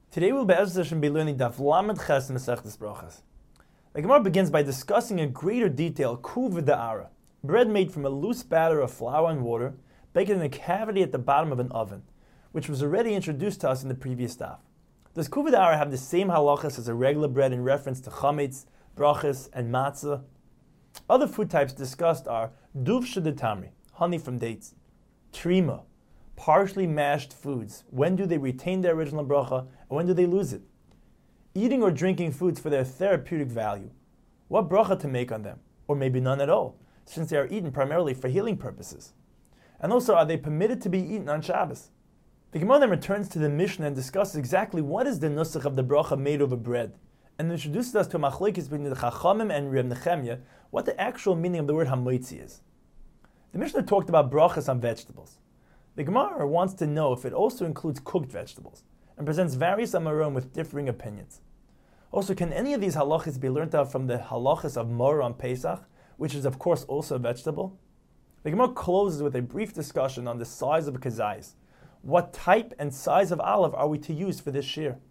Today we'll be learning Daf Lamed Ches Masechtas Brachas. The Gemara begins by discussing in greater detail kuv da'ara, bread made from a loose batter of flour and water, baked in a cavity at the bottom of an oven, which was already introduced to us in the previous daf. Does kuv da'ara have the same halachas as a regular bread in reference to chametz, brachas, and matzah? Other food types discussed are duv shedetamri, honey from dates, trima, partially mashed foods. When do they retain their original bracha, and when do they lose it? Eating or drinking foods for their therapeutic value. What bracha to make on them, or maybe none at all, since they are eaten primarily for healing purposes. And also, are they permitted to be eaten on Shabbos? The Gemara then returns to the Mishnah and discusses exactly what is the nusach of the bracha made over bread, and introduces us to a machlokes between the Chachamim and Reb Nechemya, what the actual meaning of the word hamoitzi is. The Mishnah talked about brachas on vegetables. The Gemara wants to know if it also includes cooked vegetables, and presents various amarim with differing opinions. Also, can any of these halachas be learned out from the halachas of maror on Pesach, which is of course also a vegetable? The Gemara closes with a brief discussion on the size of a kazayis. What type and size of olive are we to use for this shear?